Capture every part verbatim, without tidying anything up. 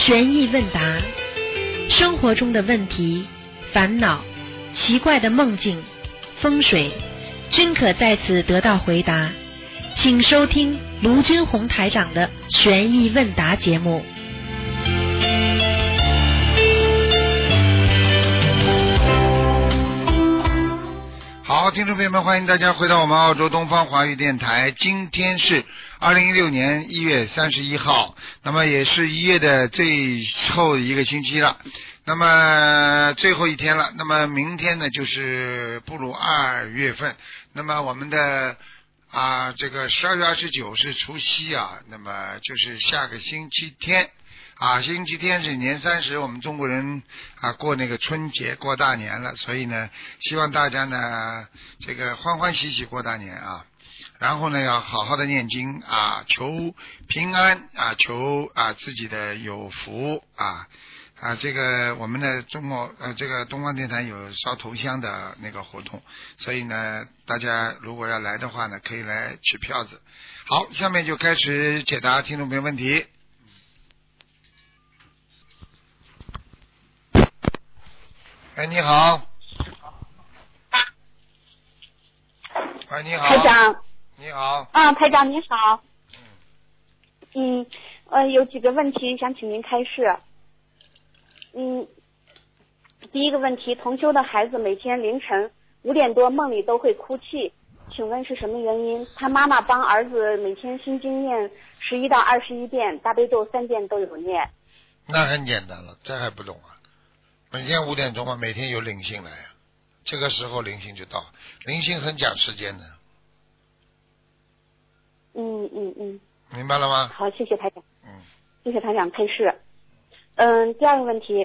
悬疑问答，生活中的问题、烦恼、奇怪的梦境、风水，均可在此得到回答。请收听卢军红台长的悬疑问答节目。 好，听众朋友们，欢迎大家回到我们澳洲东方华语电台。今天是二零一六年一月三十一号，那么也是一月的最后一个星期了，那么最后一天了。那么明天呢，就是步入二月份。那么我们的啊，这个十二月二十九是除夕啊，那么就是下个星期天。啊，星期天是年三十，我们中国人啊过那个春节过大年了，所以呢，希望大家呢这个欢欢喜喜过大年啊，然后呢要好好的念经啊，求平安啊，求啊自己的有福啊啊，这个我们的中国呃这个东方电台有烧头香的那个活动，所以呢大家如果要来的话呢，可以来取票子。好，下面就开始解答听众朋友问题。哎，你好。哎，你好。 台长。 你好。 啊，台长你好。嗯。嗯，呃，有几个问题想请您开示。嗯，第一个问题，同修的孩子每天凌晨五点多梦里都会哭泣，请问是什么原因？他妈妈帮儿子每天心经念十一到二十一遍，大悲咒三遍都有念。 那很简单了，这还不懂啊？每天五点钟嘛，每天有灵性来啊，这个时候灵性就到，灵性很讲时间的。 嗯嗯嗯。 明白了吗？ 好，谢谢台长。 嗯。 谢谢台长开示。嗯，第二个问题，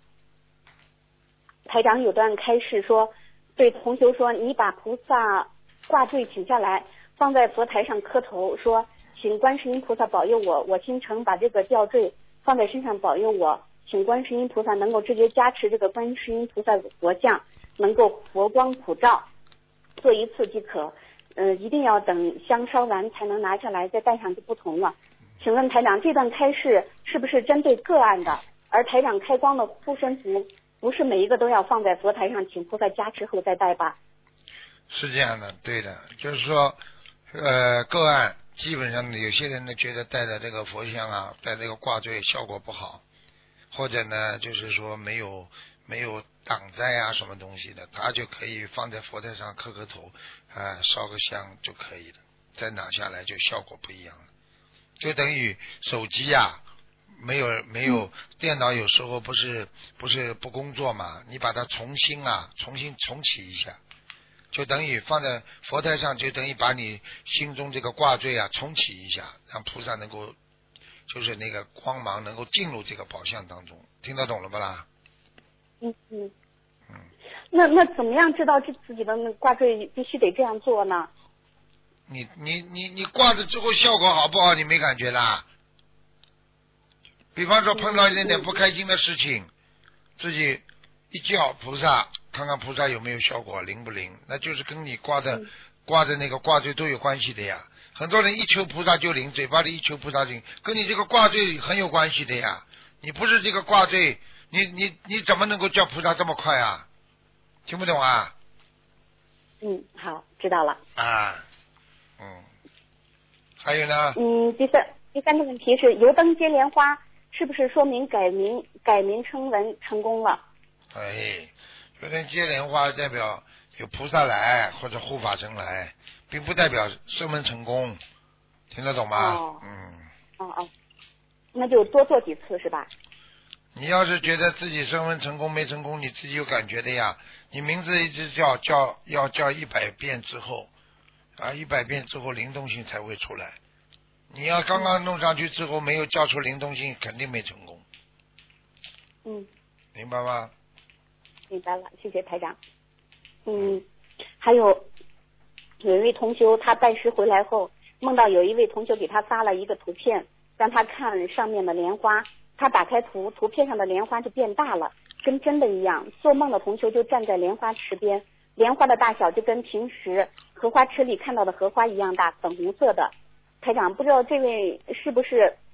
台长有段开示说，对同修说，你把菩萨挂坠取下来，放在佛台上磕头，说，请观世音菩萨保佑我，我心诚把这个吊坠放在身上保佑我。请观世音菩萨能够直接加持这个观世音菩萨的佛像，能够佛光普照，做一次即可。呃，一定要等香烧完才能拿下来，再戴上就不同了。请问台长，这段开示是不是针对个案的？而台长开光的护身符，不是每一个都要放在佛台上，请菩萨加持后再戴吧？ 是这样的，对的，就是说，呃，个案基本上有些人呢觉得戴的这个佛像啊，戴这个挂坠效果不好。或者呢，就是说没有没有挡灾啊什么东西的，他就可以放在佛台上磕磕头，啊、呃，烧个香就可以了，再拿下来就效果不一样了。就等于手机啊，没有没有、嗯、电脑有时候不是不是不工作嘛，你把它重新啊重新重启一下，就等于放在佛台上，就等于把你心中这个挂坠啊重启一下，让菩萨能够。就是那个光芒能够进入这个宝相当中，听得懂了不啦？ 嗯嗯嗯。 那那怎么样知道这自己的那挂坠必须得这样做呢？ 你你你你挂着之后效果好不好？你没感觉啦？比方说碰到一点点不开心的事情，嗯、自己一叫菩萨，看看菩萨有没有效果，灵不灵？那就是跟你挂着、嗯、挂着那个挂坠都有关系的呀。很多人一求菩萨就灵，嘴巴里一求菩萨灵，跟你这个挂坠很有关系的呀。你不是这个挂坠，你你你怎么能够叫菩萨这么快啊？听不懂啊？ 嗯，好，知道了。 啊，嗯，还有呢？ 嗯，第三第三个问题是，油灯接莲花是不是说明改名改名称文成功了？ 哎，油灯接莲花代表有菩萨来或者护法神来。并不代表升温成功，听得懂吗？ 哦、 嗯。 哦哦，那就多做几次是吧？ 你要是觉得自己升温成功没成功，你自己有感觉的呀。你名字一直叫叫要叫一百遍之后，啊，一百遍之后灵动性才会出来。你要刚刚弄上去之后没有叫出灵动性，肯定没成功。 嗯。 明白吗？ 明白了，谢谢台长。嗯，还有。有一位同修，他拜师回来后，梦到有一位同修给他发了一个图片，让他看上面的莲花。他打开图，图片上的莲花就变大了，跟真的一样。做梦的同修就站在莲花池边，莲花的大小就跟平时荷花池里看到的荷花一样大，粉红色的。台长，不知道这位是不是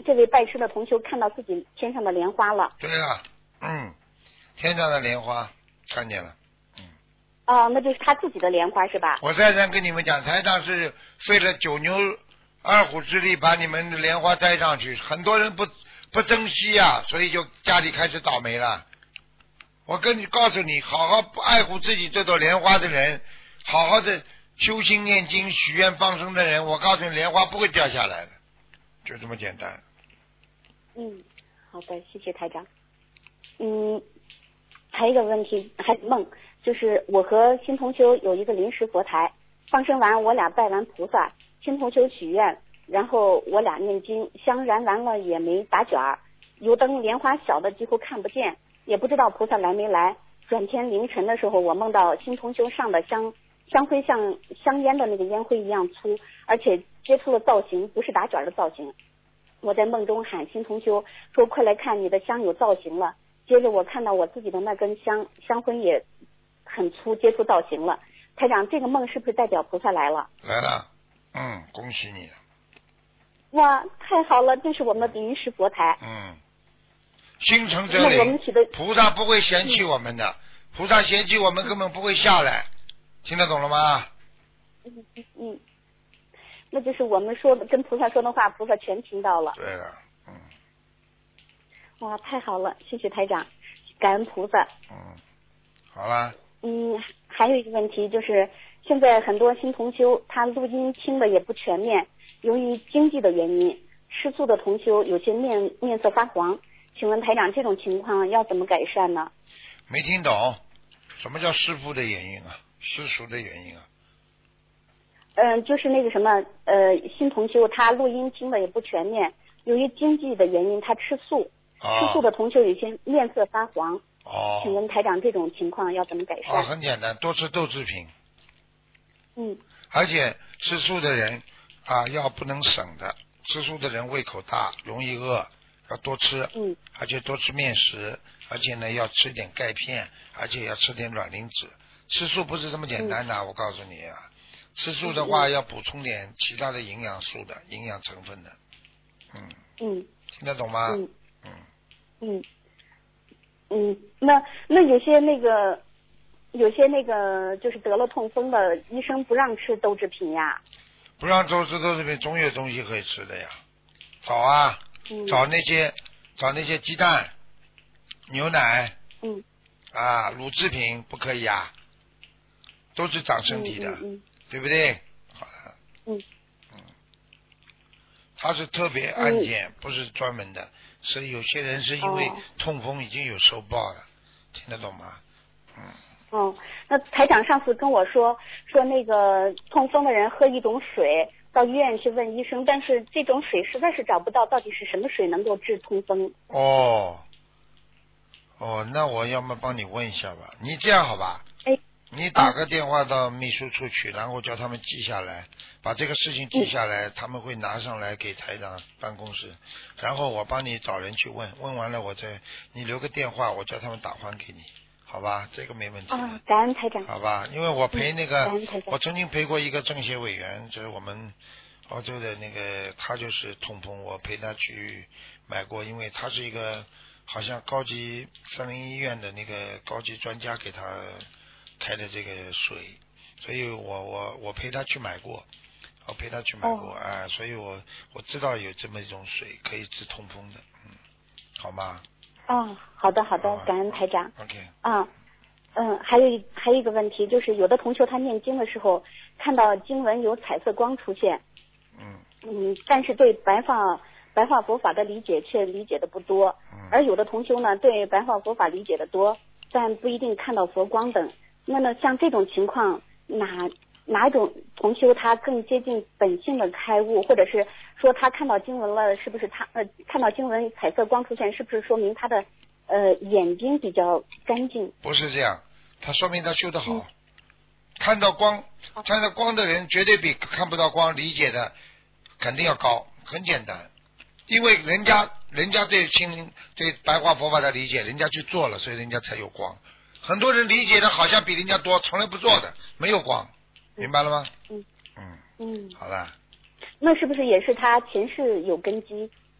这位拜师的同修看到自己天上的莲花了。 对了，嗯，天上的莲花看见了。 哦，那就是他自己的莲花是吧？ 我再三跟你们讲，台长是费了九牛二虎之力把你们的莲花带上去，很多人不不珍惜啊，所以就家里开始倒霉了。我跟你告诉你，好好爱护自己这朵莲花的人，好好的修心念经许愿放生的人，我告诉你，莲花不会掉下来的，就这么简单。 嗯，好的，谢谢台长。嗯，还有一个问题，还有梦，就是我和新同修有一个临时佛台，放生完我俩拜完菩萨，新同修许愿，然后我俩念经，香燃完了也没打卷儿，油灯莲花小的几乎看不见，也不知道菩萨来没来。转天凌晨的时候，我梦到新同修上的香香灰像香烟的那个烟灰一样粗，而且接触了造型，不是打卷的造型。我在梦中喊新同修说：“快来看，你的香有造型了。”接着我看到我自己的那根香香灰也很粗，接触造型了。台长，这个梦是不是代表菩萨来了？ 来了，嗯，恭喜你。 哇，太好了，这是我们的临时佛台。 嗯，心诚则灵，菩萨不会嫌弃我们的，嗯、菩萨嫌弃我们根本不会下来，听得懂了吗？ 嗯嗯，那就是我们说的跟菩萨说的话，菩萨全听到了。 对了，嗯。 哇，太好了，谢谢台长，感恩菩萨。 嗯，好了。 嗯，还有一个问题就是，现在很多新同修他录音听的也不全面，由于经济的原因，吃素的同修有些面面色发黄，请问台长这种情况要怎么改善呢？ 没听懂，什么叫师父的原因啊？世俗的原因啊？ 嗯，就是那个什么呃，新同修他录音听的也不全面，由于经济的原因他吃素。吃素的同修有些面色发黄， 哦， 请问台长这种情况要怎么改善？ 哦，很简单，多吃豆制品。 嗯。 而且吃素的人啊，要不能省的，吃素的人胃口大，容易饿，要多吃。 嗯。 而且多吃面食，而且呢要吃点钙片，而且要吃点卵磷脂。吃素不是这么简单的，嗯、我告诉你啊，吃素的话、嗯、要补充点其他的营养素的营养成分的。嗯。 嗯。 听得懂吗？ 嗯。 嗯。 嗯，嗯，那那有些那个，有些那个就是得了痛风的医生不让吃豆制品呀。 不让吃豆制品，总有东西可以吃的呀。找啊， 嗯、 找那些找那些鸡蛋、牛奶， 嗯， 啊，乳制品不可以呀，都是长身体的， 嗯嗯嗯、 对不对？好了。 嗯。 嗯。它是特别案件，嗯、不是专门的。所以有些人是因为痛风已经有收报了，哦、听得懂吗？嗯。 哦，那台长上次跟我说说那个痛风的人喝一种水，到医院去问医生，但是这种水实在是找不到到底是什么水能够治痛风。 哦，哦，那我要么帮你问一下吧。你这样好吧？ 哎。 你打个电话到秘书处去，然后叫他们记下来，把这个事情记下来，嗯、他们会拿上来给台长办公室，然后我帮你找人去问，问完了我再你留个电话，我叫他们打还给你，好吧？这个没问题。 啊，感恩台长。 好吧，因为我陪那个， 嗯、 我曾经陪过一个政协委员，就是我们澳洲的那个，他就是痛风，我陪他去买过，因为他是一个好像高级森林医院的那个高级专家给他开的这个水，所以我我我陪他去买过，我陪他去买过，哎、哦，所以我我知道有这么一种水可以治痛风的，嗯，好吗？ 哦，好的好的，感恩台长。 OK。 啊，嗯，还有一还有一个问题，就是有的同学他念经的时候看到经文有彩色光出现， 嗯嗯，但是对白话白话佛法的理解却理解的不多， 嗯， 而有的同修呢对白话佛法理解的多，但不一定看到佛光等。那么像这种情况，哪哪种同修他更接近本性的开悟，或者是说他看到经文了，是不是他呃看到经文彩色光出现，是不是说明他的呃眼睛比较干净？ 不是这样，他说明他修得好。嗯、看到光，看到光的人绝对比看不到光理解的肯定要高，很简单，因为人家人家对心灵对白话佛法的理解，人家去做了，所以人家才有光。很多人理解的好像比人家多，从来不做的，没有光，明白了吗？ 嗯嗯嗯， 好了。 那是不是也是他前世有根基？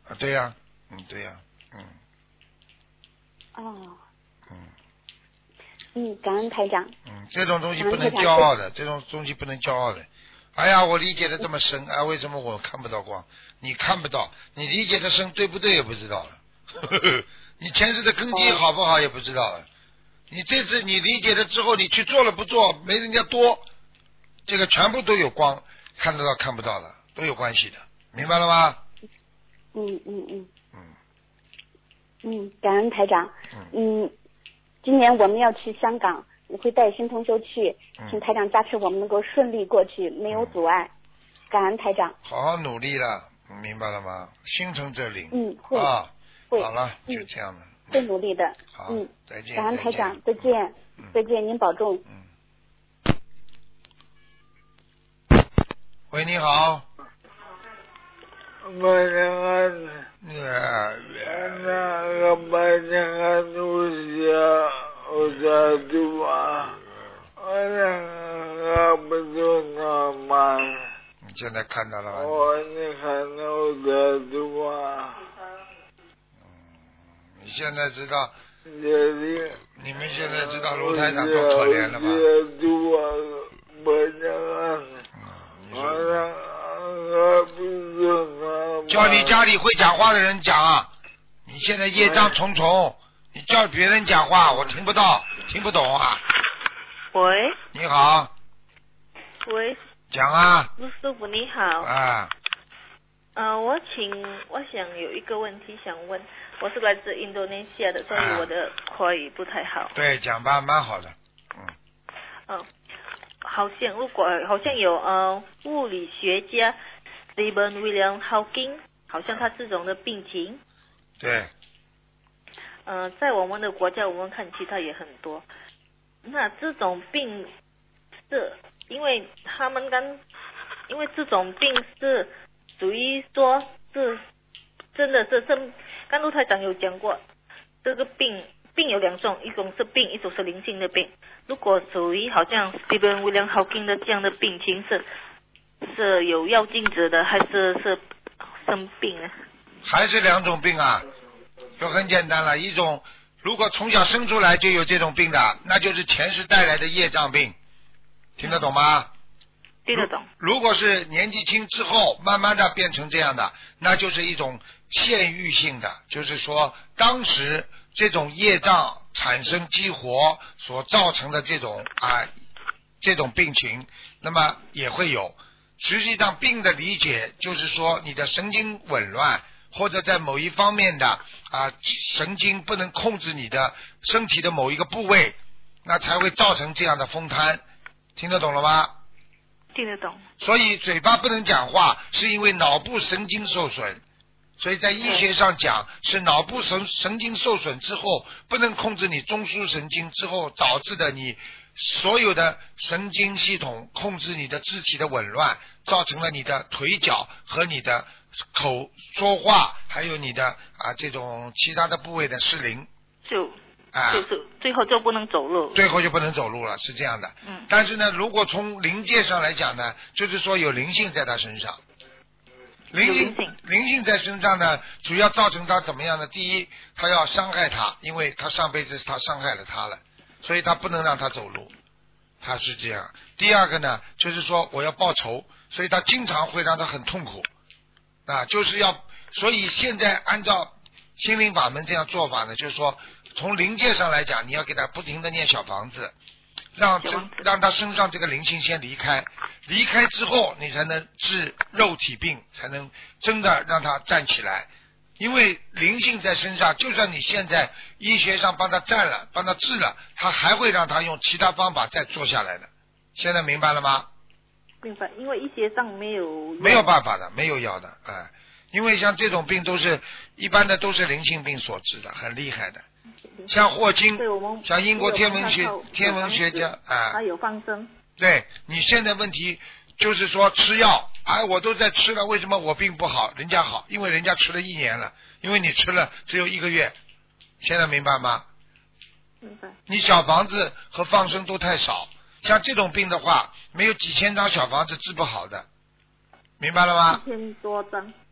啊，对呀、啊，嗯，对呀、啊，嗯。 哦。 嗯。 嗯，感恩台长。 嗯，这种东西不能骄傲的，这种东西不能骄傲的。哎呀，我理解的这么深，哎，为什么我看不到光？你看不到，你理解的深对不对也不知道了。呵呵，你前世的根基好不好也不知道了。你这次你理解了之后，你去做了不做，没人家多，这个全部都有光，看得到看不到的都有关系的，明白了吗？ 嗯嗯嗯。 嗯。 嗯，感恩台长。 嗯。 嗯，今年我们要去香港，我会带新同修去， 嗯、 请台长加持我们能够顺利过去，没有阻碍。嗯、感恩台长。 好好努力了，明白了吗？心诚则灵。 嗯，会。 啊， 会。 好了， 嗯、 就这样的。 会努力的。 好。 嗯， 再见。 感恩台长，再见。 嗯、 再见，您保重。 嗯。喂，你好。 Panjangan anak kepanjangan usia usia tua orang nggak betul normal. 你现在看到了吗？ 我你看到usia tua。 嗯，你现在知道？ jadi 你们现在知道卢台长多可怜了吧？ usia tua panjangan orang。 叫你家里会讲话的人讲啊！你现在业障重重，你叫别人讲话，我听不到，听不懂啊！ 喂。 你好。 喂。 讲啊。 陆师傅你好。 啊。 呃，我请，我想有一个问题想问，我是来自印度尼西亚的，所以我的口语不太好。 对，讲吧，蛮好的。嗯。 嗯。好像如果好像有呃物理学家 Stephen William Hawking， 好像他这种的病情。 对。 呃，在我们的国家，我们看其他也很多。那这种病是因为他们刚，因为这种病是属于说是真的是生，刚陆台长有讲过，这个病病有两种，一种是病，一种是灵性的病。如果属于好像 Stephen William Hawking 的这样的病情是是有药精子的，还是是生病呢？ 还是两种病啊，就很简单了。一种如果从小生出来就有这种病的，那就是前世带来的业障病，听得懂吗？ 听得懂。 如果是年纪轻之后慢慢的变成这样的，那就是一种现喻性的，就是说当时这种业障产生激活所造成的这种啊这种病情，那么也会有。实际上病的理解就是说你的神经紊乱，或者在某一方面的啊神经不能控制你的身体的某一个部位，那才会造成这样的风瘫。听得懂了吗？ 听得懂。 所以嘴巴不能讲话，是因为脑部神经受损。所以在医学上讲，是脑部神神经受损之后，不能控制你中枢神经之后导致的你所有的神经系统控制你的肢体的紊乱，造成了你的腿脚和你的口说话，还有你的啊这种其他的部位的失灵。 就啊， 就是最后就不能走路。 最后就不能走路了，是这样的。 嗯。 但是呢，如果从灵界上来讲呢，就是说有灵性在他身上。灵性灵性在身上呢，主要造成他怎么样呢？第一，他要伤害他，因为他上辈子他伤害了他了，所以他不能让他走路，他是这样。第二个呢，就是说我要报仇，所以他经常会让他很痛苦啊，就是要，所以现在按照心灵法门这样做法呢，就是说从灵界上来讲，你要给他不停的念小房子，让让他身上这个灵性先离开。离开之后你才能治肉体病，才能真的让他站起来。因为灵性在身上，就算你现在医学上帮他站了帮他治了，他还会让他用其他方法再做下来的。现在明白了吗？ 明白。因为医学上没有没有办法的，没有药的。哎，因为像这种病都是一般的都是灵性病所致的，很厉害的。像霍金，像英国天文学天文学家啊， 他有放生。 对，你现在问题就是说吃药，哎，我都在吃了，为什么我病不好，人家好？因为人家吃了一年了，因为你吃了只有一个月，现在明白吗？ 明白。 你小房子和放生都太少，像这种病的话，没有几千张小房子治不好的，明白了吗？ 一千多张。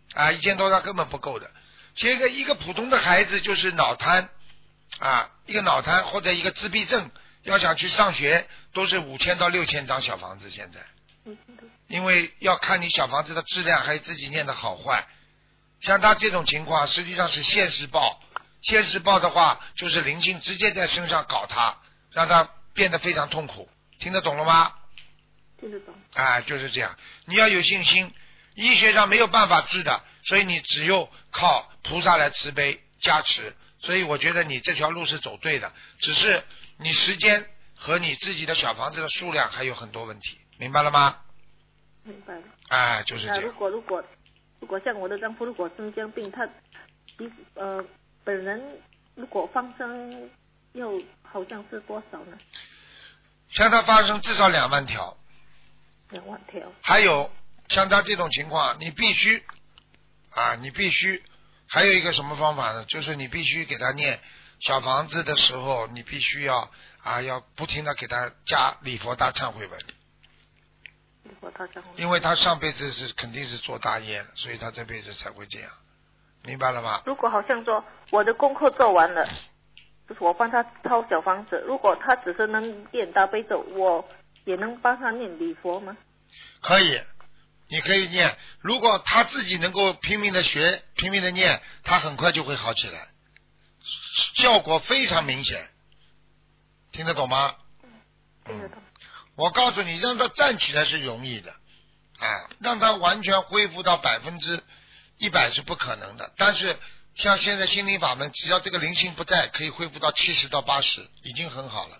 啊，一千多张根本不够的。这个一个普通的孩子就是脑瘫啊，一个脑瘫或者一个自闭症，要想去上学都是五千到六千张小房子现在，因为要看你小房子的质量，还有自己念的好坏。像他这种情况，实际上是现世报。现世报的话，就是灵性直接在身上搞他，让他变得非常痛苦。听得懂了吗？ 听得懂。 啊，就是这样。你要有信心，医学上没有办法治的，所以你只有靠菩萨来慈悲加持。所以我觉得你这条路是走对的，只是你时间和你自己的小房子的数量还有很多问题，明白了吗？ 明白了。 哎，就是这样。 那如果如果如果像我的丈夫，如果生这样病，他其呃本人如果放生又好像是多少呢？ 像他发生至少两万条。 两万条。 还有像他这种情况，你必须啊，你必须还有一个什么方法呢？就是你必须给他念小房子的时候，你必须要啊要不停的给他加礼佛大忏悔文。 礼佛大忏悔文。 因为他上辈子是肯定是做大业了，所以他这辈子才会这样，明白了吗？ 如果好像说我的功课做完了，就是我帮他抄小房子，如果他只是能念大悲咒，我也能帮他念礼佛吗？ 可以，你可以念。如果他自己能够拼命的学，拼命的念，他很快就会好起来，效果非常明显。听得懂吗？ 听得懂。 我告诉你，让他站起来是容易的，啊，让他完全恢复到百分之一百是不可能的。但是像现在心灵法门，只要这个灵性不在，可以恢复到七十到八十，已经很好了。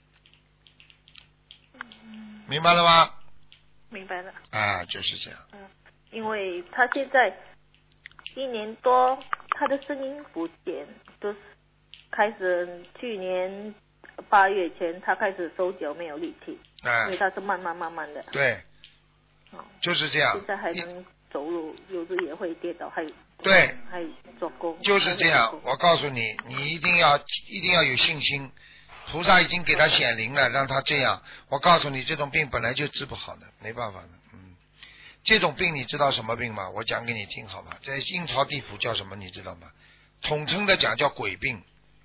明白了吗？ 明白了。 啊，就是这样。 嗯，因为他现在一年多，他的声音不见，都是开始去年八月前，他开始手脚没有力气， 啊， 因为他是慢慢慢慢的。 对。 哦， 就是这样。 现在还能走路，有时也会跌倒，还对， 还做工。 就是这样。我告诉你，你一定要一定要有信心。菩萨已经给他显灵了，让他这样。我告诉你，这种病本来就治不好的，没办法的。嗯，这种病你知道什么病吗？我讲给你听好吗？在阴曹地府叫什么你知道吗？统称的讲叫鬼病。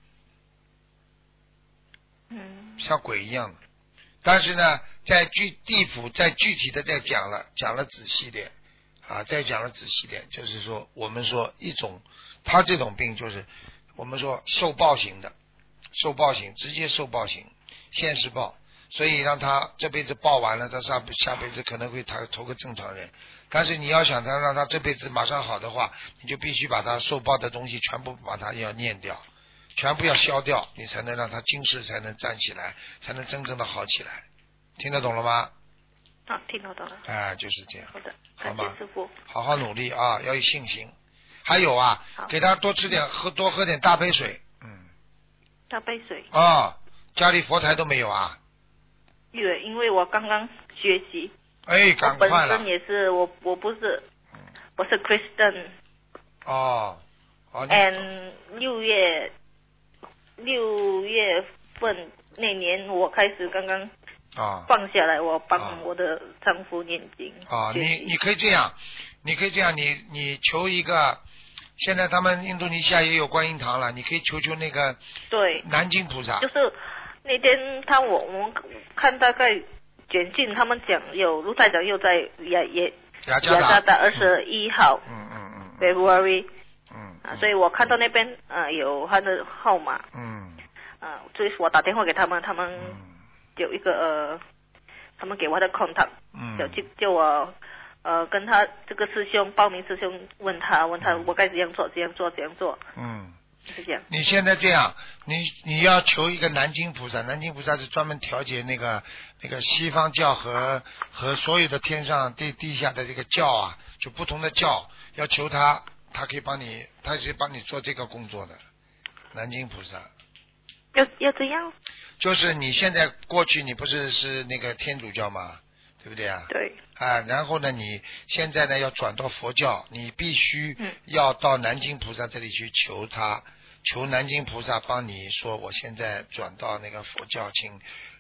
嗯。 像鬼一样的。但是呢，在具地府再具体的再讲了，讲了仔细点啊，再讲了仔细点，就是说我们说一种，他这种病就是我们说受报型的。受报型，直接受报型，现世报，所以让他这辈子报完了，他下下辈子可能会投投个正常人。但是你要想他让他这辈子马上好的话，你就必须把他受报的东西全部把它要念掉，全部要消掉，你才能让他今世才能站起来，才能真正的好起来。听得懂了吗？ 啊，听得懂了。 哎，就是这样。 好的， 好吗？ 师傅， 好好努力啊，要有信心。还有啊，给他多吃点喝多喝点大杯水。 大杯水啊、哦，家里佛台都没有啊？ 对，因为我刚刚学习。 哎，赶快了。 我本身也是，我我不是，我是 Christian。 哦。哦。 And 六月六月份那年，我开始刚刚啊放下来，我帮我的丈夫念经。 啊，你你可以这样，你可以这样，你你求一个。现在他们印度尼西亚也有观音堂了，你可以求求那个对南京菩萨。 就是那天他我我们看大概简讯，他们讲有卢台长又在雅也雅加达雅加达二十一号， 嗯嗯嗯 February， 嗯啊，所以我看到那边呃有他的号码， 嗯， 啊，所以我打电话给他们，他们有一个呃，他们给我的 contact， 嗯， 就就叫我。呃，跟他这个师兄报名师兄问他问他我该怎样做怎样做怎样做， 嗯， 是这样。 你现在这样，你你要求一个南京菩萨，南京菩萨是专门调节那个那个西方教和和所有的天上地地下的这个教啊，就不同的教，要求他，他可以帮你，他可以帮你做这个工作的，南京菩萨。 要要这样？ 就是你现在过去你不是是那个天主教吗？对不对啊？ 对。 啊，然后呢，你现在呢要转到佛教，你必须要到南京菩萨这里去求他，求南京菩萨帮你说，我现在转到那个佛教，请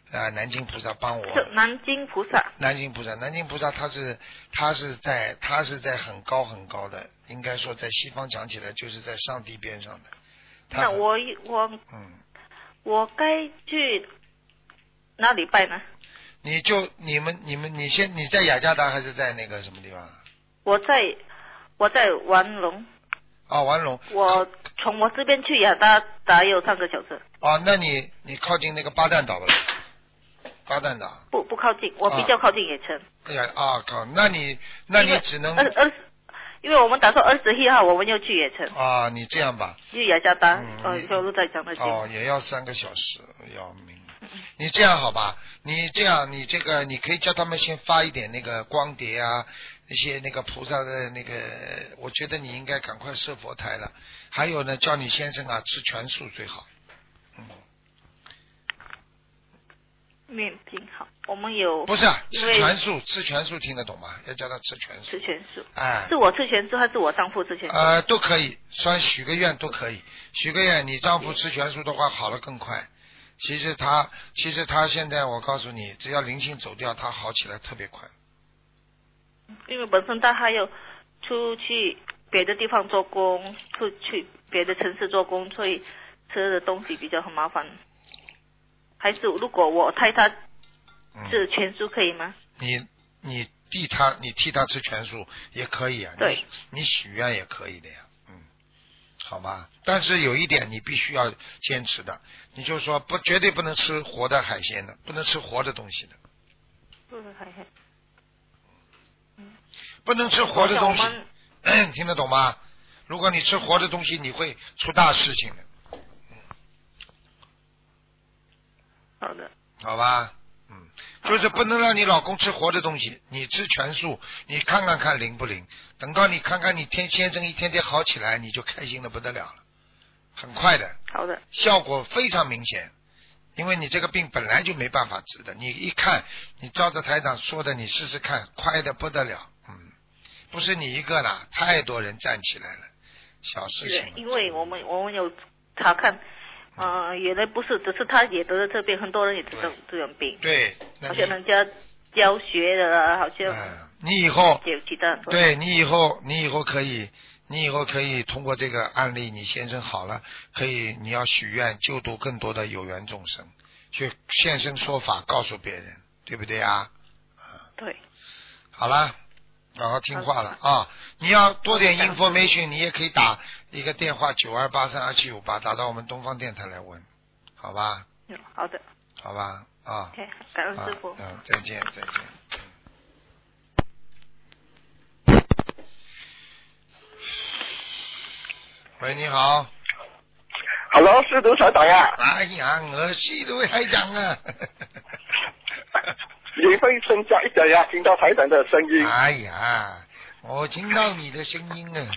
啊，南京菩萨帮我。 是南京菩萨。 南京菩萨，南京菩萨他是他是在他是在很高很高的，应该说在西方讲起来就是在上帝边上的。 那我我嗯， 我该去哪里拜呢？ 你就你们你们你先你在雅加达还是在那个什么地方？ 我在我在玩龙。 哦，玩龙。 我从我这边去雅加达有三个小时。 哦，那你你靠近那个巴旦岛了？巴旦岛。 不不靠近，我比较靠近野城。 哎呀啊靠，那你那你只能二二，因为我们打算二十一号我们要去野城。 啊，你这样吧。 去雅加达， 嗯、 呃，小鹿在讲的。 哦，也要三个小时，要命。你这样好吧？你这样，你这个你可以叫他们先发一点那个光碟啊，那些那个菩萨的那个，我觉得你应该赶快设佛台了。还有呢，叫你先生啊吃全素最好。嗯。 面筋好，我们有不是吃全素，吃全素听得懂吗？要叫他吃全素。 吃全素。 哎。 是我吃全素还是我丈夫吃全素？ 呃，都可以，算许个愿都可以。许个愿，你丈夫吃全素的话，好了更快。其实他，其实他现在，我告诉你，只要灵性走掉，他好起来特别快。 因为本身他还有出去别的地方做工，出去别的城市做工，所以吃的东西比较很麻烦。还是如果我替他吃全素可以吗？ 嗯、你你替他，你替他吃全素也可以啊。 对。 你许愿也可以的呀。好吧，但是有一点你必须要坚持的，你就说不绝对不能吃活的海鲜的，不能吃活的东西的。 不能海鲜。嗯。 不能吃活的东西，听得懂吗？如果你吃活的东西，你会出大事情的。 好的。 好吧，嗯，就是不能让你老公吃活的东西，你吃全素，你看看看灵不灵？等到你看看你天先生一天天好起来，你就开心的不得了了，很快的。 好的。 效果非常明显，因为你这个病本来就没办法治的，你一看，你照着台长说的，你试试看，快的不得了，嗯，不是你一个啦，太多人站起来了，小事情。 因为我们我们有查看。呃，原来不是，只是他也得了这病，很多人也得了这种病。 对， 好像人家教学的啊，好像。 嗯，你以后有其他。 对你以后，你以后可以，你以后可以通过这个案例，你先生好了，可以你要许愿救度更多的有缘众生，去现身说法，告诉别人，对不对啊？ 对。 好了。好好听话了啊！你要多点 information， 你也可以打一个电话九二八三二七五八，打到我们东方电台来问，好吧？ 嗯，好的。 好吧，啊。 OK， 感恩师傅。 嗯，再见，再见。喂，你好。 Hello， 是卢台长呀。 哎呀，我是卢台长啊。 你会增加一点呀，听到台长的声音。 哎呀，我听到你的声音啊。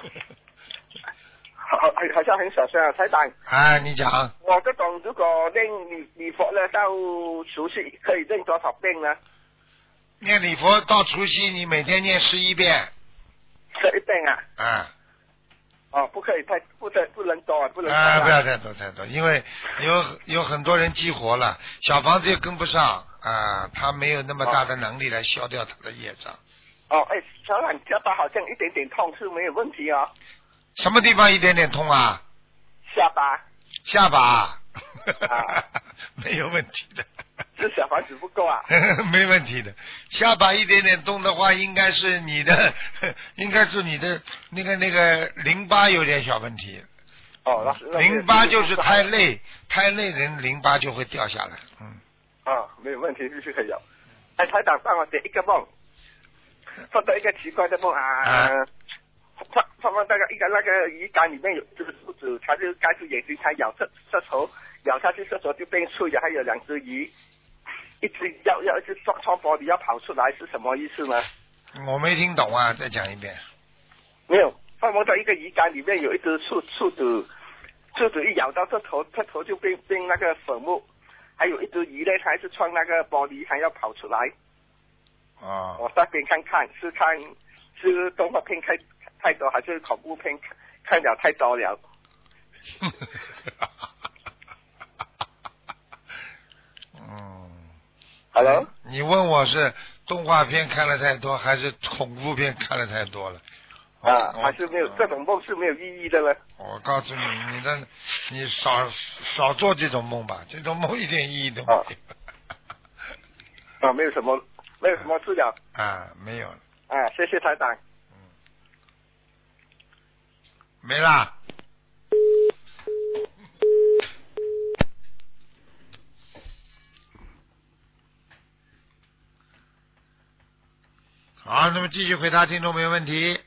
好，好像很小声啊，台长。 啊，你讲。 我这种如果念礼礼佛呢，到除夕可以念多少遍呢？ 念礼佛到除夕，你每天念十一遍。 十一遍啊。 啊。 哦，不可以太不能不能多，不能多。 啊，不要太多太多，因为有有很多人激活了，小房子也跟不上啊，他没有那么大的能力来消掉他的业障。 哦，哎，小冉下巴好像一点点痛是没有问题哦。 什么地方一点点痛啊？ 下巴。 下巴。 啊， 没有问题的。 是小房子不够啊？ 没问题的，下巴一点点动的话，应该是你的，应该是你的那个那个淋巴有点小问题。 哦，那是淋巴就是太累，太累人淋巴就会掉下来。嗯。 啊，没有问题，继续可以有。哎，台长帮我解一个梦，做到一个奇怪的梦啊。啊他他们那个一个那个鱼缸里面有只兔子，它就盖住眼睛，它咬射射头，咬下去射头就变脆了，还有两只鱼。一直要要一直撞窗玻璃要跑出来是什么意思呢？ 我没听懂啊，再讲一遍。 没有，放梦到一个鱼缸里面有一只兔兔子，兔子一咬到这头，这头就变变那个粉末，还有一只鱼呢，它还是撞那个玻璃，还要跑出来。 啊。 我在边看看，是看是动画片看太多，还是恐怖片看看了太多了？ 嗯。 Hello？ 你问我是动画片看了太多，还是恐怖片看了太多了？ 啊，还是没有这种梦是没有意义的呢？ 我告诉你，你的你少少做这种梦吧，这种梦一点意义都没有。 啊，没有什么，没有什么治疗。 啊，没有了。 啊，谢谢台长。 嗯，没啦。好，那么继续回答听众朋友问题。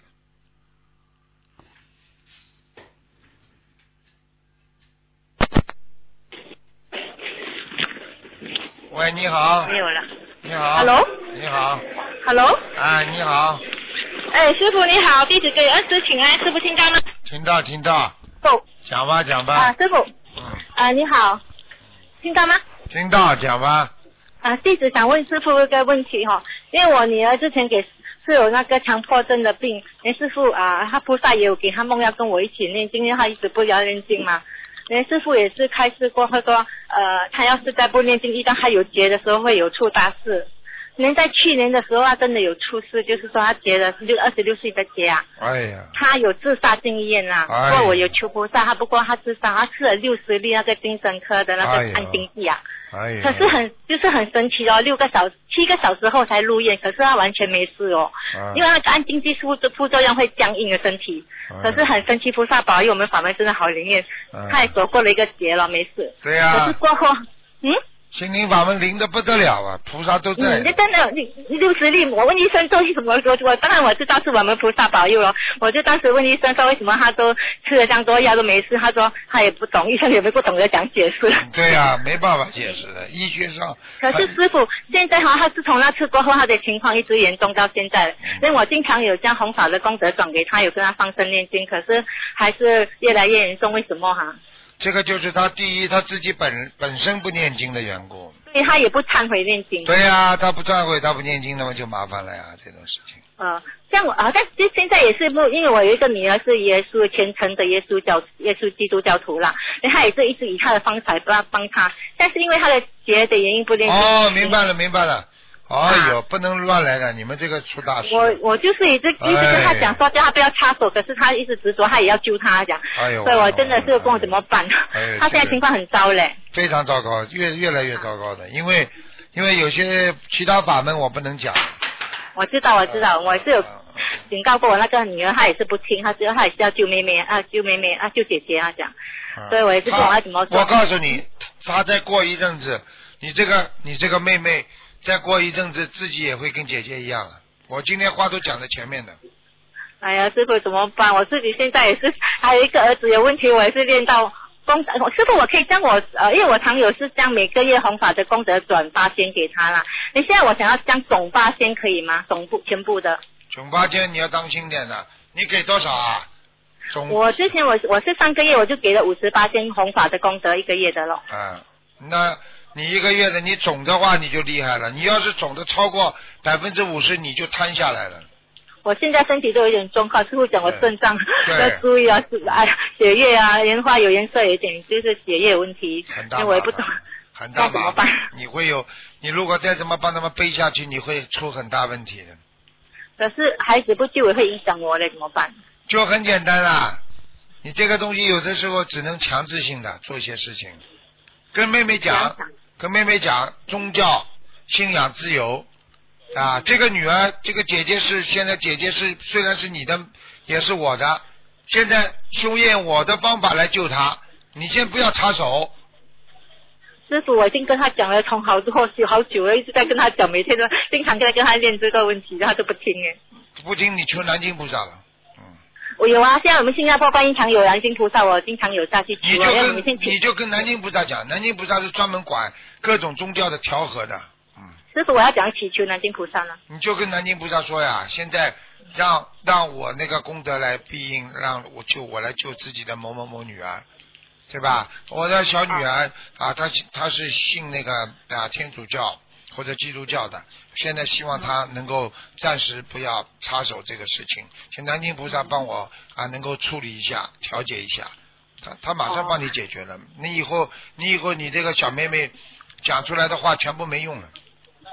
喂，你好。 没有了。 你好。 Hello。 你好。 Hello。 啊，你好。 哎，师傅你好，弟子给恩师请安，师傅听到吗？ 听到，听到。 哦。 讲吧，讲吧。 啊，师傅。 嗯。 啊，你好。听到吗？ 听到，讲吧。 啊，弟子想问师傅一个问题哈、哦，因为我女儿之前给是有那个强迫症的病，连师傅啊，他菩萨也有给他梦要跟我一起念经，因为他一直不要念经嘛。连师傅也是开示过，他说呃，他要是再不念经，一旦他有劫的时候会有出大事。连在去年的时候，他真的有出事，就是说他劫了六二十六岁的劫啊。 哎呀。他有自杀经验啊， 哎、 不过我有求菩萨，他不过他自杀，他吃了六十粒那个精神科的那个安定剂啊。 哎呀。 可是很就是很神奇哦，六个小七个小时后才入院，可是他完全没事哦。哎、因为那个安定剂副副作用会僵硬的身体。哎、可是很神奇，菩萨保佑我们法门真的好灵验，哎、他也躲过了一个劫了，没事。 对呀、啊。 可是过后，嗯。 心灵法门灵得不得了啊，菩萨都在。 嗯，你真的，你六十粒，我问医生说为什么？我我当然我知道是我们菩萨保佑了，我就当时问医生说为什么他都吃了这样多药都没事，他说他也不懂，医生也没不懂得讲解释。 对呀、啊，没办法解释的，医学上。 可是师傅，现在哈，他自从那次过后，他的情况一直严重到现在，因为我经常有将弘法的功德转给他，有跟他放生念经，可是还是越来越严重，为什么哈？ 这个就是他第一他自己本本身不念经的缘故， 所以他也不忏悔念经。 对呀、啊，他不忏悔，他不念经，那么就麻烦了呀，这种事情。 呃，像我好像就现在也是不，因为我有一个女儿是耶稣虔诚的耶稣教耶稣基督教徒啦，他也是一直以他的方法帮帮他，但是因为他的结的原因不念经。 哦，明白了，明白了。哎呦，啊、不能乱来的，你们这个出大事。 我我就是一直一直跟他讲说，叫他不要插手，可是他一直执着，他也要救他讲。 哎呦， 所以我真的是不懂怎么办。 哎、 他现在情况很糟嘞。 非常糟糕，越越来越糟糕的，因为因为有些其他法门我不能讲。 我知道，我知道，我是有警告过我那个女儿，她也是不听，她只要她也是要救妹妹啊，救妹妹啊，救姐姐啊讲。啊、所以我也是不懂她怎么做。 我告诉你，她再过一阵子，你这个你这个妹妹。再过一阵子，自己也会跟姐姐一样了。我今天话都讲在前面的。 哎呀，师傅怎么办？我自己现在也是，还有一个儿子有问题，我也是练到功德。师傅，我可以将我呃，因为我常有是将每个月弘法的功德转八仙给他啦。你现在我想要将总八仙可以吗？总部全部的。 总八仙你要当心点的，你给多少啊？总。 我之前我我是上个月我就给了五十八仙弘法的功德一个月的了。 嗯，那。你一个月的，你总的话你就厉害了。你要是总的超过百分之五十，你就瘫下来了。 我现在身体都有点状况，师傅讲我肾脏要注意啊，哎，血液啊，莲花有颜色有点，就是血液有问题。 很大， 我也不懂， 很大怎么办？ 你会有，你如果再这么帮他们背下去，你会出很大问题的。 可是孩子不救也会影响我的，怎么办？ 就很简单啦，你这个东西有的时候只能强制性的做一些事情，跟妹妹讲。跟妹妹讲，宗教信仰自由啊！这个女儿，这个姐姐是现在姐姐是虽然是你的，也是我的。现在修验我的方法来救她，你先不要插手。 师傅，我已经跟他讲了，从好多好久了，一直在跟他讲，每天都经常跟他跟他练这个问题，他都不听哎。 不听你求南京菩萨了。 我有啊，现在我们新加坡观音堂有南京菩萨，我经常有下去求。 你就跟你就跟南京菩萨讲，南京菩萨是专门管各种宗教的调和的。嗯。 师傅，我要怎样祈求南京菩萨呢？ 你就跟南京菩萨说呀，现在让让我那个功德来庇应，让我救我来救自己的某某某女儿，对吧？我的小女儿啊，她她是信那个啊天主教或者基督教的，现在希望他能够暂时不要插手这个事情，请南京菩萨帮我啊能够处理一下，调节一下，他他马上帮你解决了。你以后你以后你这个小妹妹讲出来的话全部没用了。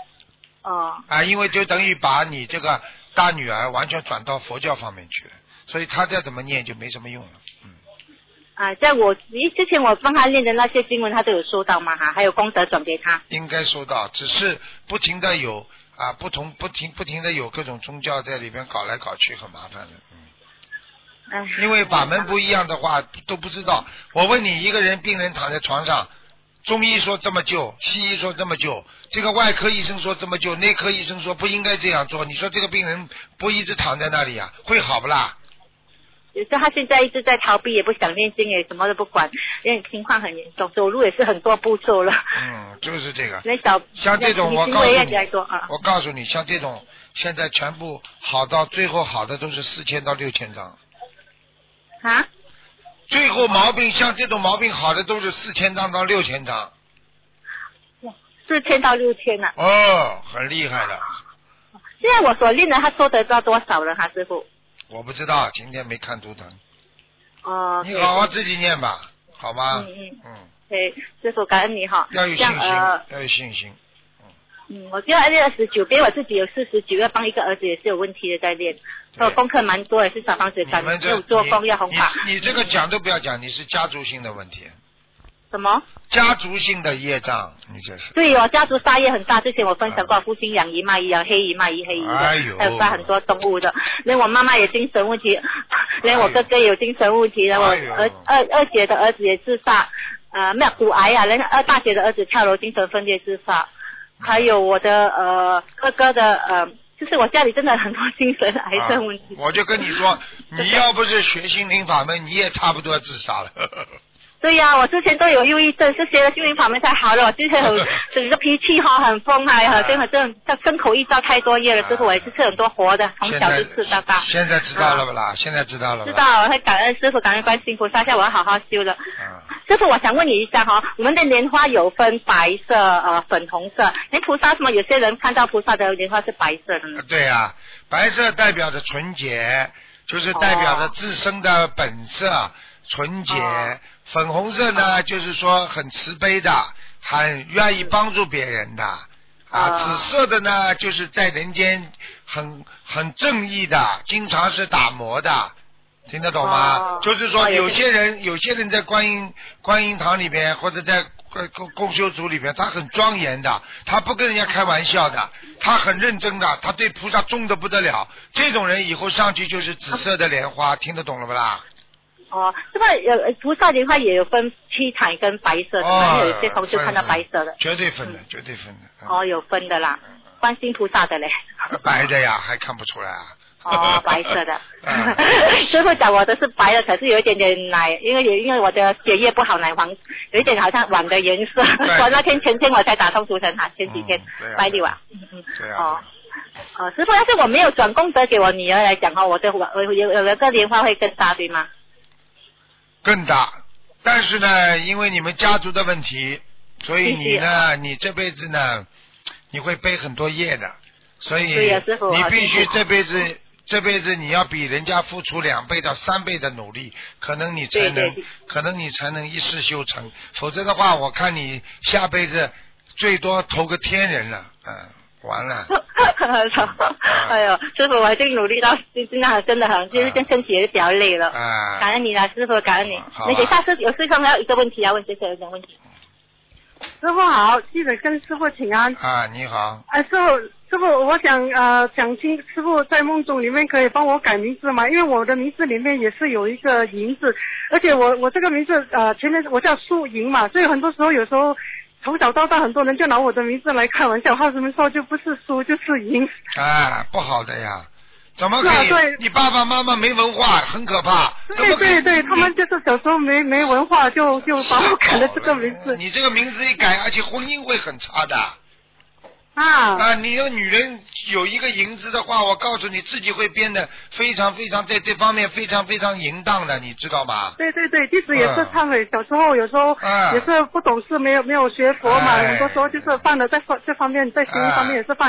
哦。 啊，因为就等于把你这个大女儿完全转到佛教方面去了，所以她再怎么念就没什么用了。嗯。 啊，在我之前我帮他念的那些经文，他都有收到吗？哈，还有功德转给他。 应该收到，只是不停的有啊，不同不停不停的有各种宗教在里边搞来搞去，很麻烦的。嗯。因为法门不一样的话都不知道。我问你，一个人病人躺在床上，中医说这么救，西医说这么救，这个外科医生说这么救，内科医生说不应该这样做，你说这个病人不一直躺在那里啊，会好不啦？ 有时候他现在一直在逃避，也不想念经，也什么都不管，因为情况很严重，走路也是很多步骤了。 嗯，就是这个。 那小像这种，我告诉你， 啊、 我告诉你，像这种现在全部好到最后好的都是四千到六千张。 啊？ 最后毛病像这种毛病好的都是四千张到六千张。 哇，四千到六千啊！ 哦，很厉害的。 现在我所练的，他收得到多少了？哈，师傅？ 我不知道，今天没看图腾。 哦。 你好好自己念吧，好吗？ 嗯嗯嗯。 对，师傅感恩你哈。 要有信心， 呃、 要有信心。 嗯，我就要练二十九，比我自己有四十九，要帮一个儿子也是有问题的在练，我功课蛮多，也是小房子赶，又做工要红卡。 你你这个讲都不要讲，你是家族性的问题。 什么？ 家族性的业障，你这是。 对哦，家族杀业很大，之前我分享过，父亲养姨妈姨，养黑姨妈姨黑姨的， 哎呦， 还有杀很多动物的，连我妈妈也精神问题，连我哥哥也有精神问题，然后我二二二姐的儿子也自杀，呃，没有骨癌啊，连二大姐的儿子跳楼精神分裂自杀。还有我的呃哥哥的呃，就是我家里真的很多精神癌症问题。 啊、我就跟你说，你要不是学心灵法门，你也差不多要自杀了。 对呀、啊，我之前都有忧郁症，是学了心灵法门才好的。我之前有整个脾气哈很疯啊，好像这这身口意造太多业了，之后我也是吃很多活的，从小就吃到大。 现在知道了不啦？啊、现在知道了。 知道，我会感恩师父，感恩观世音菩萨，下我要好好修的。 啊、 师父，我想问你一下哈，我们的莲花有分白色、呃粉红色，连菩萨什么？有些人看到菩萨的莲花是白色的呢？ 对呀、啊，白色代表着纯洁，就是代表着自身的本色、哦、纯洁。哦，粉红色呢，就是说很慈悲的，很愿意帮助别人的啊。紫色的呢，就是在人间很很正义的，经常是打磨的，听得懂吗？就是说有些人有些人在观音观音堂里边或者在共共修组里边，他很庄严的，他不跟人家开玩笑的，他很认真的，他对菩萨忠得不得了。这种人以后上去就是紫色的莲花，听得懂了不啦？ 哦，这个有菩萨莲花也有分七彩跟白色的，哦、有些同学看到白色的， 绝对分的，嗯、绝对分的。 嗯、哦，有分的啦，观世音菩萨的嘞。 白的呀，还看不出来啊。 哦，白色的。师傅讲我的是白的，可是有一点点奶，因为因为我的血液不好，奶黄有一点好像碗的颜色。我那天前天我才打通图腾哈，前几天、嗯啊、白的碗。嗯嗯。 对啊。 哦。哦，师傅，要是我没有转功德给我女儿来讲哈，我的我我有有个莲花会更大，对吗？ 更大，但是呢，因为你们家族的问题，所以你呢，你这辈子呢，你会背很多业的，所以你必须这辈子，这辈子你要比人家付出两倍到三倍的努力，可能你才能， 对对对可能你才能一世修成，否则的话，我看你下辈子最多投个天人了，嗯。完了， 哎呦，师傅，我已经努力到，真的真的很，就是跟身体也是比较累了。 啊， 感恩你啦，师傅，感恩你。那给下次有师兄还有一个问题要问，接下来有点问题。 师傅好，记得跟师傅请安。 啊，你好。 啊，师傅，师傅，我想呃想请师傅在梦中里面可以帮我改名字吗？因为我的名字里面也是有一个银字，而且我我这个名字呃前面我叫苏银嘛，所以很多时候有时候。从小到大，很多人就拿我的名字来开玩笑，他们说就不是苏就是赢。 啊，不好的呀，怎么可以？啊、你爸爸妈妈没文化，很可怕。 对对对，他们就是小时候没没文化，就就把我改了这个名字。 你这个名字一改，而且婚姻会很差的。 啊啊！你要女人有一个银子的话，我告诉你，自己会变得非常非常在这方面非常非常淫荡的，你知道吗？ 对对对，弟子也是忏悔，嗯、小时候有时候也是不懂事，没有没有学佛嘛，很多时候就是犯了在这方面，在心灵方面也是犯了。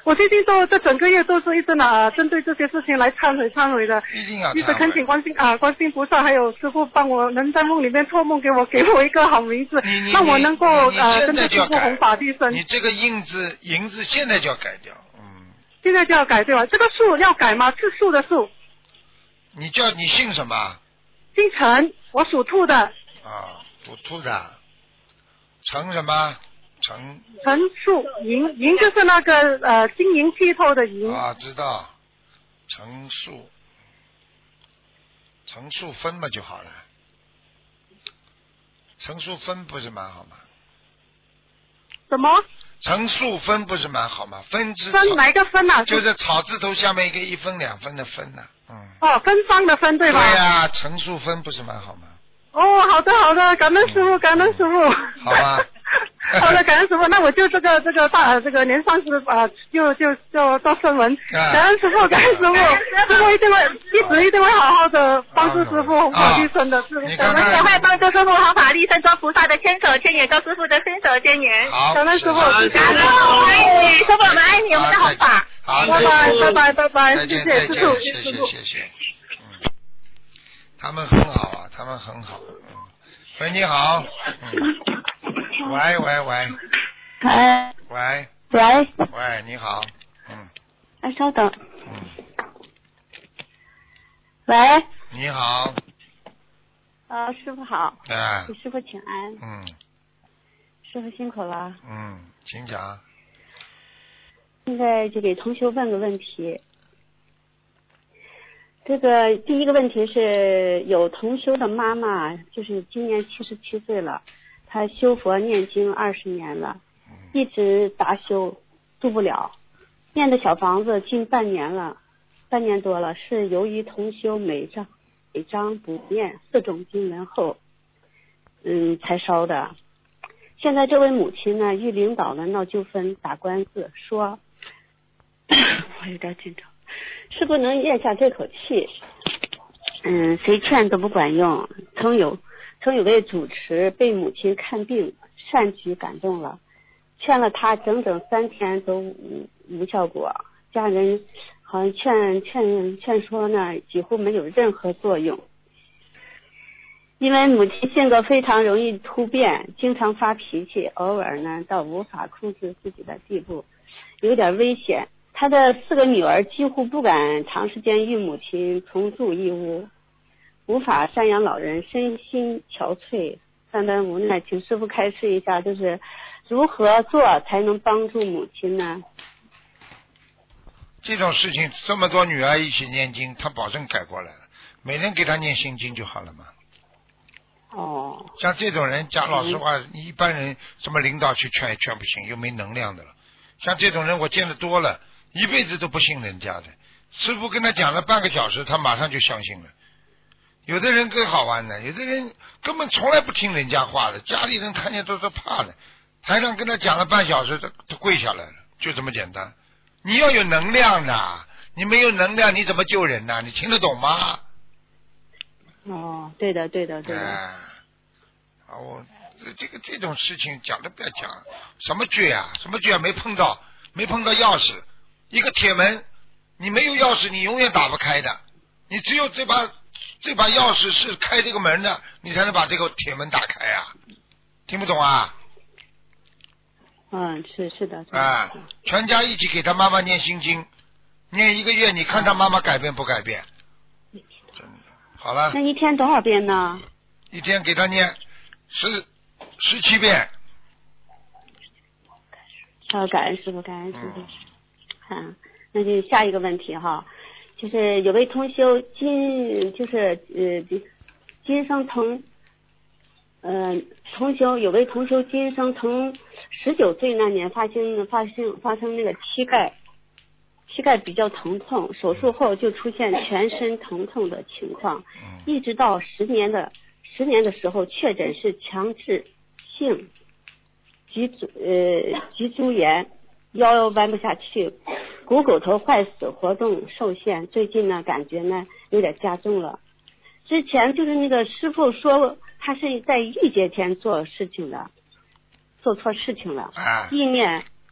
我最近都这整个月都是一直拿针对这些事情来忏悔忏悔的， 一定要一直恳请观世啊观世音菩萨还有师父帮我能在梦里面托梦给我给我一个好名字，让我能够呃跟着师父弘法利生。 你这个印字银字现在就要改掉，嗯。 现在就要改对吧？这个树要改吗？是树的树。 你叫你姓什么？ 姓陈，我属兔的。 啊，属兔的，陈什么？陈。 陈树银，银就是那个呃晶莹剔透的银。 啊，知道。陈树，陈树分嘛就好了。陈树分不是蛮好吗？ 什么？ 陈树分不是蛮好吗？分之分哪一个分啊？ 就是草字头下面一个一分两分的分呐、啊。嗯。 哦，分方的分对吧？ 对呀、啊，陈树分不是蛮好吗？ 哦，好的好的，感恩师傅，感恩师傅。 好吧。 好的，感恩师傅，那我就这个这个大这个年三十啊，就就就做声闻，感恩师傅，感恩师傅，师傅一定会一直一定会好好的帮助师傅弘法利生的，师傅。 我们也会帮助师傅弘法利生，做菩萨的千手千眼，做师傅的伸手千眼。 好， 感恩师傅， 感恩师傅，我们爱你，师傅我们爱你，我们的弘法。 好， 拜拜拜拜拜拜， 谢谢谢师傅， 谢谢谢谢。嗯，他们很好啊，他们很好。嗯，喂，你好。嗯，喂喂喂。 哎， 喂， 喂， 喂，你好，嗯， 哎，稍等， 嗯， 喂， 你好， 呃，师傅好， 哎， 给师傅请安， 嗯， 师傅辛苦了， 嗯，请讲， 现在就给同学问个问题，这个第一个问题是有同修的妈妈，就是今年七十七岁了，她修佛念经二十年了。一直杂修，度不了，念的小房子近半年了，半年多了，是由于同修每章每章不念四种经文后，嗯，才烧的。现在这位母亲呢，与领导呢闹纠纷，打官司，说，我有点紧张，是不能咽下这口气。嗯，谁劝都不管用。曾有曾有位主持被母亲看病善举感动了。劝了他整整三天都无无效果，家人好像劝劝劝说呢，几乎没有任何作用。因为母亲性格非常容易突变，经常发脾气，偶尔呢到无法控制自己的地步，有点危险。他的四个女儿几乎不敢长时间与母亲同住一屋，无法赡养老人，身心憔悴，单单无奈。请师父开示一下，就是如何做才能帮助母亲呢？ 这种事情这么多女儿一起念经，她保证改过来了，每人给她念心经就好了嘛。 哦。 像这种人讲老实话，你一般人什么领导去劝也劝不行，又没能量的了。像这种人我见得多了，一辈子都不信人家的。师父跟他讲了半个小时，他马上就相信了。有的人更好玩的，有的人根本从来不听人家话的，家里人看见都是怕的。台上跟他讲了半小时，他他跪下来了，就这么简单。你要有能量的，你没有能量你怎么救人呢？你听得懂吗？ 哦，对的对的对的。 哎，啊，我这个这种事情讲都不要讲，什么诀啊，什么诀啊，没碰到，没碰到钥匙，一个铁门，你没有钥匙，你永远打不开的，你只有这把这把钥匙是开这个门的，你才能把这个铁门打开啊，听不懂啊？ 嗯，是是的。 啊，全家一起给他妈妈念心经，念一个月，你看他妈妈改变不改变？真的，好了。 那一天多少遍呢？ 一天给他念十十七遍。 好，感恩师傅，感恩师傅。嗯，那就下一个问题哈，就是有位同修今就是呃今生同。呃，同修有位同修今生从十九岁那年发生发生发生那个膝盖膝盖比较疼痛，手术后就出现全身疼痛的情况，一直到十年的十年的时候确诊是强制性脊柱呃脊柱炎，腰弯不下去，股骨头坏死，活动受限，最近呢感觉呢有点加重了。之前就是那个师傅说他是在欲界天做事情的，做错事情了，意念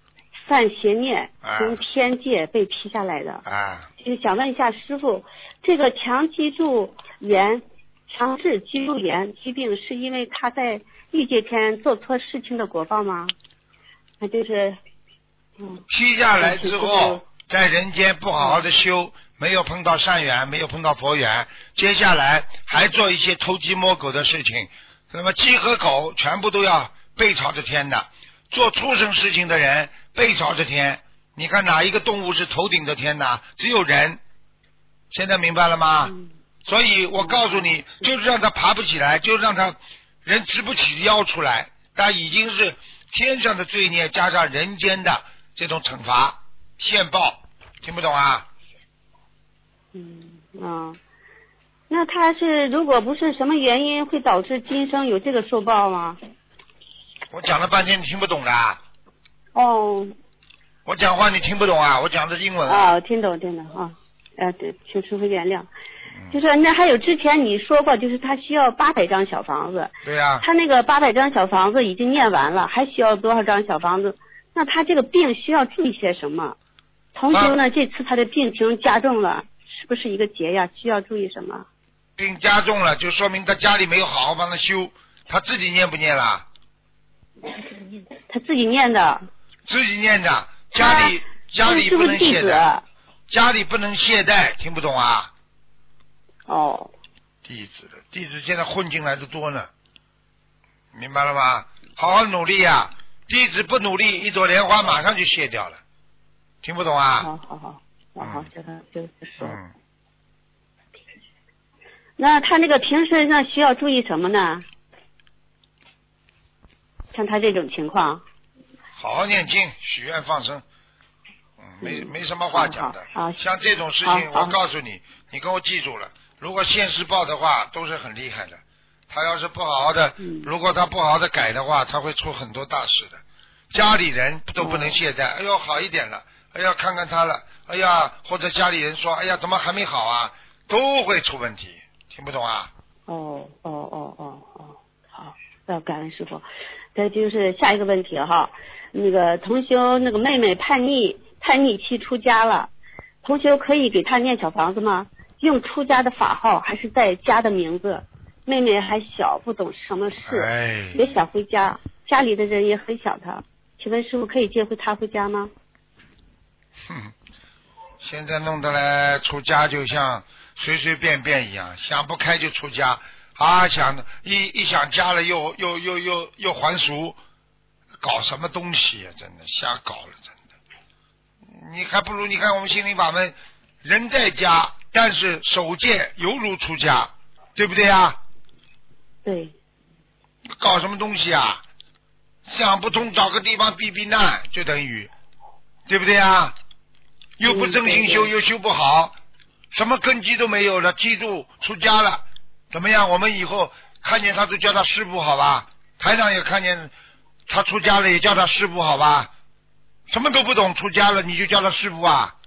犯邪念， 啊从天界被劈下来的。 啊， 就是想问一下师傅，这个强脊柱炎、强制脊柱炎疾病是因为他在欲界天做错事情的果报吗？那就是嗯， 劈下来之后，在人间不好好的修，没有碰到善缘，没有碰到佛缘，接下来还做一些偷鸡摸狗的事情，那么鸡和狗全部都要背朝着天的，做畜生事情的人背朝着天，你看哪一个动物是头顶着天的？只有人。现在明白了吗？ 嗯、 所以我告诉你，就是让他爬不起来，就让他人直不起腰出来，但已经是天上的罪孽加上人间的这种惩罚现报，听不懂啊？ 嗯啊，那他是如果不是什么原因会导致今生有这个受报吗？ 我讲了半天你听不懂的。 哦。 我讲话你听不懂啊？我讲的英文啊。哦，听懂听懂啊。呃，对，请师傅原谅。嗯、就是那还有之前你说过，就是他需要八百张小房子。 对呀、啊。 他那个八百张小房子已经念完了，还需要多少张小房子？那他这个病需要注意些什么？同修呢，啊、这次他的病情加重了，是不是一个劫呀？需要注意什么？ 病加重了，就说明他家里没有好好帮他修，他自己念不念啦？ 他自己念的。 自己念的，家里家里不能懈怠，家里不能懈怠，听不懂啊？ 哦。 弟子的弟子现在混进来的多呢，明白了吗？好好努力呀、啊！弟子不努力，一朵莲花马上就谢掉了，听不懂啊？ 好好好，好好叫他就就说。 嗯。 那他那个平时呢需要注意什么呢？像他这种情况。 好好念经，许愿放生，嗯，没没什么话讲的。 啊， 像这种事情，我告诉你，你跟我记住了。如果现世报的话，都是很厉害的。他要是不好好的， 嗯、 如果他不好好的改的话，他会出很多大事的。家里人都不能懈怠，哎呦好一点了，哎呀看看他了，哎呀或者家里人说，哎呀怎么还没好啊，都会出问题，听不懂啊？ 哦哦哦哦哦，好，要感恩师傅。再就是下一个问题哈。那个同修那个妹妹叛逆叛逆期出家了，同修可以给她念小房子吗？用出家的法号还是带家的名字？妹妹还小，不懂什么事， 哎、 也想回家，家里的人也很想她。请问师傅可以接回她回家吗？ 哼，现在弄得来出家就像随随便便一样，想不开就出家啊，想一一想家了又又又又又还俗。搞什么东西呀、啊？真的瞎搞了，真的。你还不如你看我们心灵法门，人在家，但是守戒犹如出家，对不对啊？ 对。 搞什么东西啊？想不通，找个地方避避难，就等于，对不对啊？又不正心修，又修不好，什么根基都没有了。记住，出家了，怎么样？我们以后看见他都叫他师父，好吧？台长也看见。他出家了也叫他师父好吧，什么都不懂出家了你就叫他师父啊？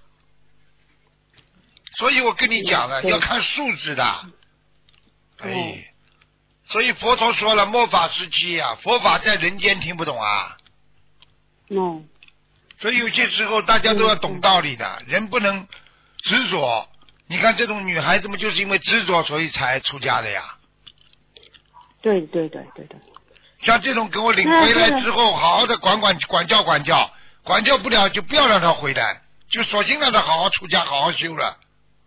所以我跟你讲了，要看素质的。哎，所以佛陀说了，末法时期啊，佛法在人间，听不懂啊？ 嗯。 所以有些时候大家都要懂道理的，人不能执着。你看这种女孩子们就是因为执着，所以才出家的呀。 对对对对对。 像这种给我领回来之后，好好的管管管教管教，管教不了就不要让他回来，就索性让他好好出家，好好修了。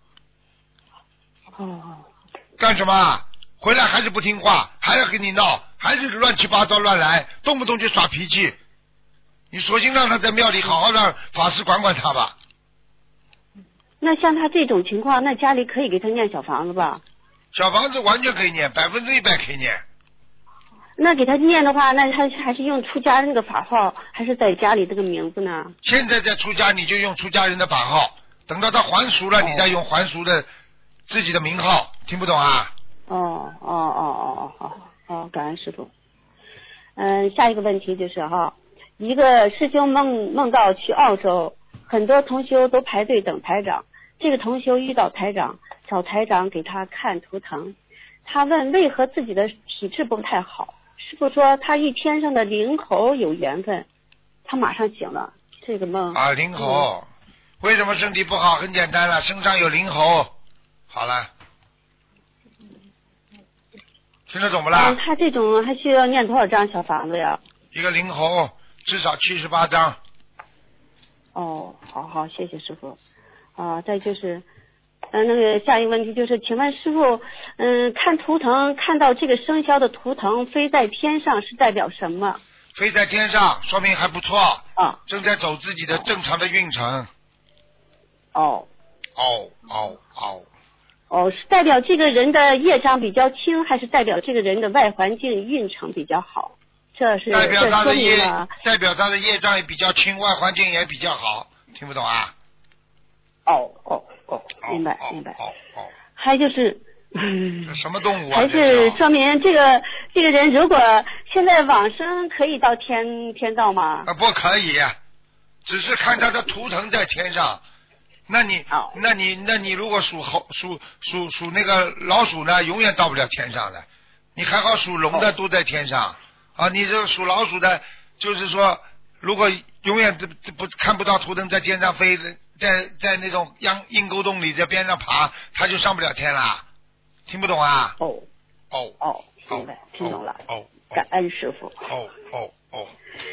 哦。 干什么？回来还是不听话，还要跟你闹，还是乱七八糟乱来，动不动就耍脾气。你索性让他在庙里好好让法师管管他吧。 那像他这种情况，那家里可以给他念小房子吧？ 小房子完全可以念，百分之一百可以念。 那给他念的话，那他还是用出家那个法号，还是在家里这个名字呢？ 现在在出家，你就用出家人的法号，等到他还俗了，哦、你再用还俗的自己的名号，听不懂啊？ 哦哦哦哦哦哦哦，感恩师父。嗯，下一个问题就是哈，一个师兄梦梦到去澳洲，很多同修都排队等台长，这个同修遇到台长，找台长给他看图腾，他问为何自己的体质不太好。师父说他与天上的灵猴有缘分，他马上醒了。这这个梦。 啊，灵猴，嗯、为什么身体不好？很简单了，身上有灵猴。好了，听得懂不啦？ 嗯，他这种还需要念多少张小房子呀？ 一个灵猴至少七十八张。 哦，好好，谢谢师傅。啊，再就是，嗯、呃，那个下一个问题就是，请问师傅，嗯，看图腾看到这个生肖的图腾飞在天上是代表什么？ 飞在天上，说明还不错。 啊， 正在走自己的正常的运程。 哦。 哦哦哦。 哦，是代表这个人的业障比较轻，还是代表这个人的外环境运程比较好？这是代表他的业， 这说明了代表他的业障也比较轻，外环境也比较好，听不懂啊？ 哦哦哦，明白、 哦、 明白。 哦哦。 还就是，嗯， 这什么动物啊？ 还是说明这个这个人如果现在往生可以到天天道吗？ 啊，不可以，只是看他的图腾在天上。那你， 哦、 那你，那你如果属猴、属属属那个老鼠呢，永远到不了天上的。你还好，属龙的、哦、都在天上啊。你这个属老鼠的，就是说，如果永远不不看不到图腾在天上飞，在在那种阴阴沟洞里在边上爬，他就上不了天了。听不懂啊？ 哦哦哦，明白，听懂了。 哦， 感恩师傅。 哦哦哦。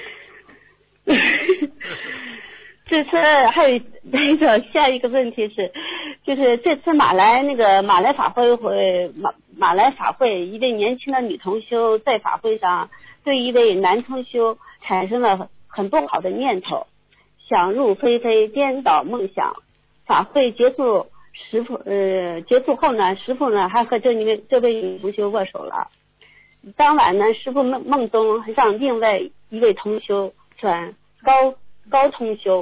这次还有那个下一个问题是，就是这次马来那个马来法会会马马来法会一位年轻的女同修在法会上对一位男同修产生了很不好的念头，想入非非，颠倒梦想。法会结束，师傅呃结束后呢，师傅呢还和这位这位女同修握手了。当晚呢，师傅梦梦中让另外一位同修转高高同修。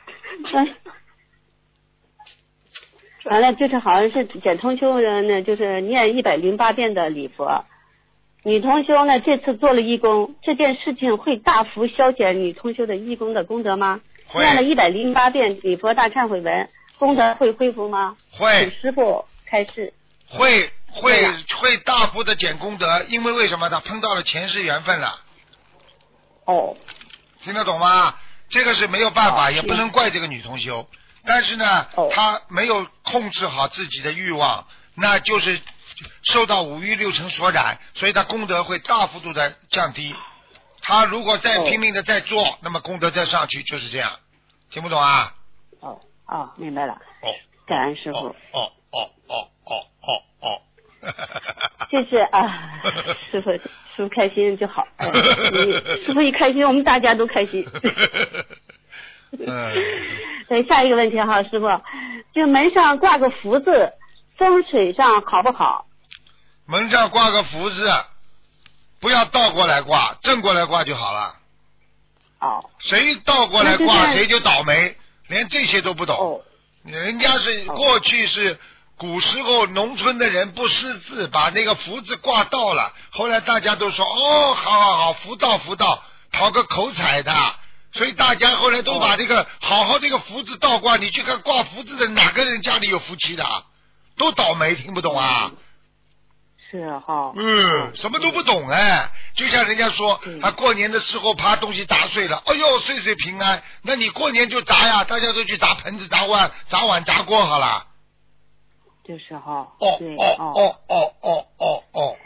完了，就是好像是简同修呢，就是念一百零八遍的礼佛。女同修呢，这次做了义工，这件事情会大幅消减女同修的义工的功德吗？念了一百零八遍礼佛大忏悔文，功德会恢复吗？ 会。 请师傅开示。 会会会大幅的减功德，因为为什么？他碰到了前世缘分了。 哦。 听得懂吗？这个是没有办法，也不能怪这个女同修，但是呢，她没有控制好自己的欲望，那就是受到五欲六尘所染，所以她功德会大幅度的降低。她如果再拼命的再做，那么功德再上去，就是这样。听不懂啊？ 哦哦，明白了。 哦， 感恩师傅。 哦哦哦哦哦哦哦。 就是啊，师傅师傅开心就好，哎、师傅一开心，我们大家都开心。 嗯。 对，下一个问题哈，师傅，就门上挂个福字，风水上好不好？ 门上挂个福字，不要倒过来挂，正过来挂就好了。 哦。 谁倒过来挂，谁就倒霉，连这些都不懂。 哦。 人家是过去是。古时候农村的人不识字，把那个福字挂倒了，后来大家都说哦，好好好，福到福到，讨个口彩的，所以大家后来都把这个好好这个福字倒挂。你去看挂福字的哪个人家里有福气的，都倒霉，听不懂啊？ 是哈。 嗯，什么都不懂哎，就像人家说他过年的时候把东西砸碎了，哎呦岁岁平安，那你过年就砸呀，大家都去砸盆子砸碗砸碗砸锅好了。 就是哈， 哦哦哦哦哦哦哦。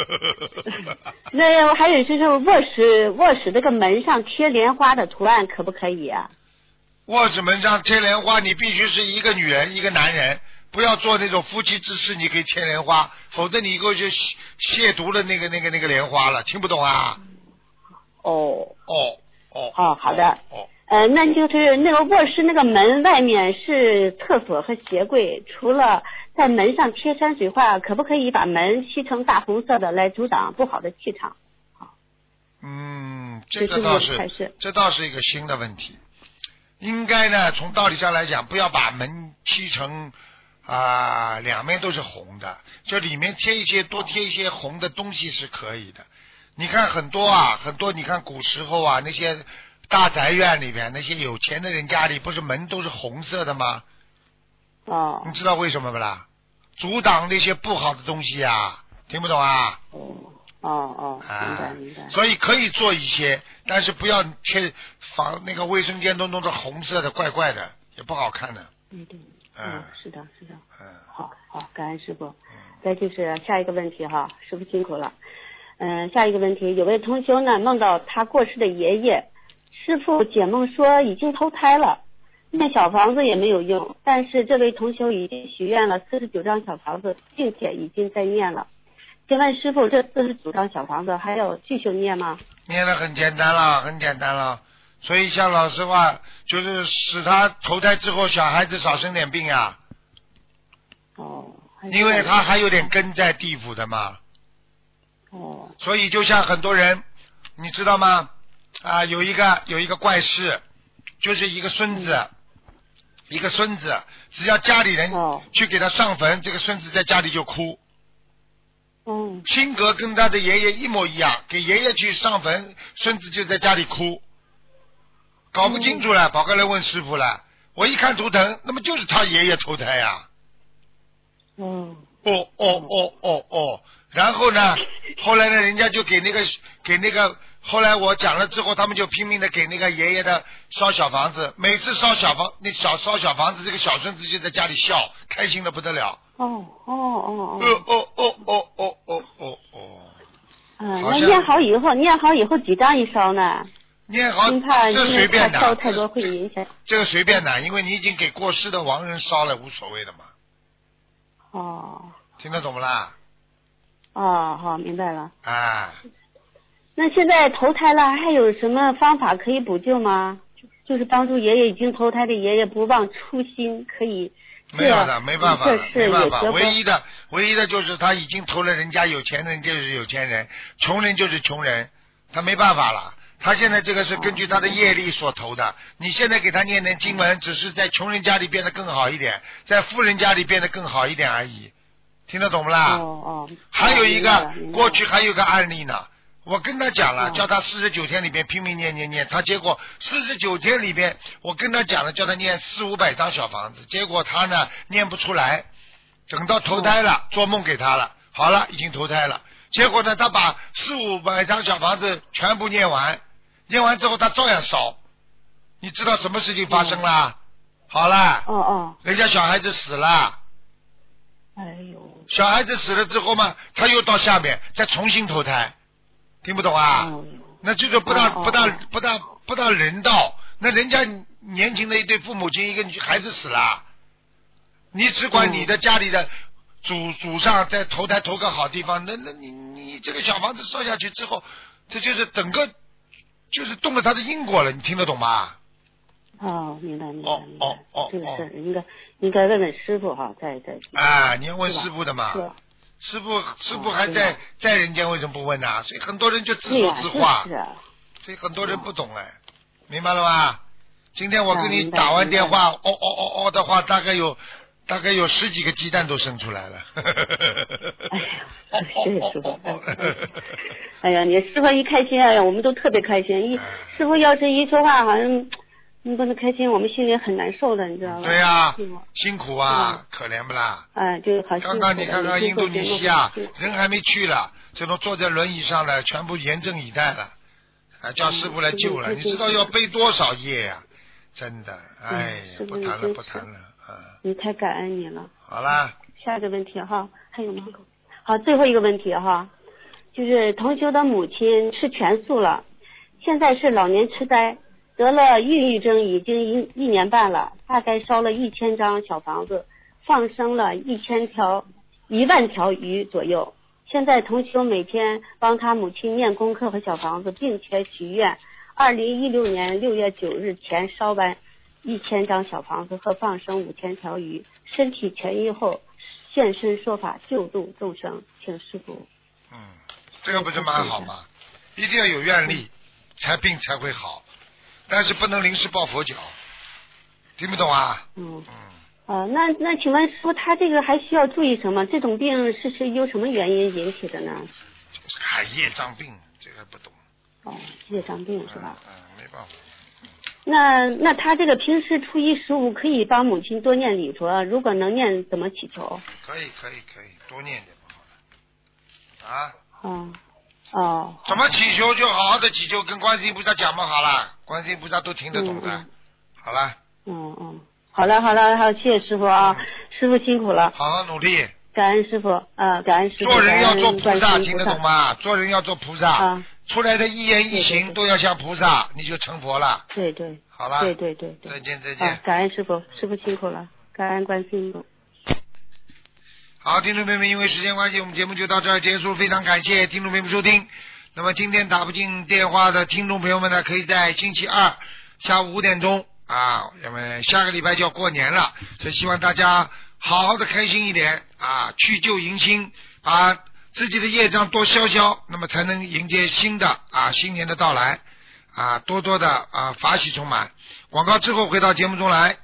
那还有就是卧室卧室这个门上贴莲花的图案可不可以啊？ 卧室门上贴莲花，你必须是一个女人一个男人，不要做那种夫妻之事，你可以贴莲花，否则你过去亵渎了那个那个那个莲花了，听不懂啊？ 哦哦哦哦，好的。 哦。 呃，那就是那个卧室那个门外面是厕所和鞋柜，除了在门上贴山水画，可不可以把门漆成大红色的来阻挡不好的气场？ 嗯，这个倒是， 是这倒是一个新的问题。应该呢，从道理上来讲，不要把门漆成啊、呃、两面都是红的，就里面贴一些多贴一些红的东西是可以的。你看很多啊，很多你看古时候啊那些。大宅院里边那些有钱的人家里不是门都是红色的吗？ 哦。 你知道为什么不啦？阻挡那些不好的东西啊，听不懂啊？ 哦。 哦哦， 啊、 明白明白。 所以可以做一些，但是不要贴防那个卫生间都弄成红色的，怪怪的，也不好看的。 对对。 嗯， 嗯是的，是的。 嗯， 好好，感恩师傅。再就是下一个问题哈，师傅辛苦了。嗯，下一个问题，有位同修呢梦到他过世的爷爷，师傅解梦说已经投胎了，念小房子也没有用，但是这位同修已经许愿了四十九张小房子，并且已经在念了。请问师傅，这四十九张小房子还要继续念吗？ 念得很简单了，很简单了。所以像老实话，就是使他投胎之后，小孩子少生点病呀。 哦。 因为他还有点根在地府的嘛。 哦。 所以就像很多人，你知道吗？啊，有一个有一个怪事，就是一个孙子，嗯、一个孙子，只要家里人去给他上坟，哦、这个孙子在家里就哭。 嗯。 性格跟他的爷爷一模一样，给爷爷去上坟，孙子就在家里哭。搞不清楚了，跑过来问师傅了。我一看图腾，那么就是他爷爷投胎呀。 嗯。 哦哦哦哦哦，然后呢，后来呢，人家就给那个给那个，后来我讲了之后，他们就拼命的给那个爷爷的烧小房子，每次烧小房，那小烧小房子，这个小孙子就在家里笑，开心的不得了。 哦哦哦哦。 哦哦哦哦哦哦哦哦。 嗯，那念好以后，念好以后几张一烧呢？ 念好，这随便的， 烧太多会影响。 这个随便的，因为你已经给过世的亡人烧了，无所谓的嘛。 哦。 听得懂不啦？ 哦，好，明白了。 啊。 那现在投胎了，还有什么方法可以补救吗？就是帮助爷爷已经投胎的爷爷不忘初心，可以。 没有的，没办法了，没办法。唯一的， 唯一的就是他已经投了人家有钱人就是有钱人，穷人就是穷人，他没办法了。他现在这个是根据他的业力所投的，你现在给他念念经文，只是在穷人家里变得更好一点，在富人家里变得更好一点而已，听得懂不啦？ 哦哦。 还有一个，过去还有个案例呢，我跟他讲了，叫他四十九天里边拼命念念念，他结果四十九天里边，我跟他讲了，叫他念四五百张小房子，结果他呢念不出来，等到投胎了，做梦给他了，好了，已经投胎了，结果呢，他把四五百张小房子全部念完。念完之后他照样烧，你知道什么事情发生啦？好了， 哦哦， 人家小孩子死了， 哎呦， 小孩子死了之后嘛，他又到下面再重新投胎，听不懂啊？ 哦、 那这个不大、 哦、 不大不大不大人道，那人家年轻的一对父母亲，一个孩子死了，你只管你的家里的祖祖上再投胎投个好地方，那那你你这个小房子烧下去之后，这就是整个。就是动了他的因果了，你听得懂吗？ 哦，明白明白。 哦哦哦， 这个事应该应该问问师傅哈，再再。 啊，你要问师傅的嘛。师傅师傅还在、哦、在人间，为什么不问呢、啊？所以很多人就自说自话。 是啊。 所以很多人不懂哎、哦，明白了吧？今天我跟你打完电话，哦哦哦哦的话，大概有大概有十几个鸡蛋都生出来了。 哎呀，谢谢师傅。哎呀，你师傅一开心，哎呀，我们都特别开心。一师傅要是一说话，好像你不能开心，我们心里很难受的，你知道吗？ 对呀、啊，辛苦啊，可怜不啦？ 哎，就好。 刚刚你看看印度尼西亚，人还没去了，这种坐在轮椅上的全部严阵以待了，啊，叫师傅来救了。嗯、你知道要背多少业呀、啊？真的，哎呀，不谈了，不谈了啊！ 你太感恩你了。 好啦， 下一个问题哈，还有吗？好，最后一个问题哈。就是同修的母亲吃全素了，现在是老年痴呆，得了抑郁症已经一一年半了，大概烧了一千张小房子，放生了一千条一万条鱼左右。现在同修每天帮他母亲念功课和小房子，并且许愿，二零一六年六月九日前烧完一千张小房子和放生五千条鱼，身体痊愈后现身说法救度众生，请师父。 嗯。这个不是蛮好吗？一定要有愿力，才病才会好，但是不能临时抱佛脚，听不懂啊？ 嗯嗯。呃，那那请问师傅，他这个还需要注意什么？这种病是是由什么原因引起的呢？ 就是海业障病，这个不懂。 哦，业障病是吧？ 嗯，嗯没办法。 嗯、那那他这个平时初一十五可以帮母亲多念礼佛，如果能念怎么祈求？ 可以可以可以，多念点不好了啊。 哦， 哦。 怎么祈求就好好的祈求，跟观世音菩萨讲嘛，好了，观世音菩萨都听得懂的。 嗯、 好了。 嗯嗯，好了好了，好，谢谢师傅啊，嗯、师傅辛苦了。 好好努力。 感恩师傅啊、呃，感恩师傅。 做人要做菩萨， 听得懂吗？做人要做菩萨。啊。出来的一言一行都要像菩萨，你就成佛了。 对对。 好了。 对对对对。 再见再见、啊。 感恩师傅，师傅辛苦了，感恩观世音菩萨。 好，听众朋友们，因为时间关系，我们节目就到这儿结束。非常感谢听众朋友们收听。那么今天打不进电话的听众朋友们呢，可以在星期二下午五点钟啊，因为下个礼拜就要过年了，所以希望大家好好的开心一点啊，去旧迎新，把自己的业障多消消，那么才能迎接新的啊新年的到来啊，多多的啊法喜充满。广告之后回到节目中来。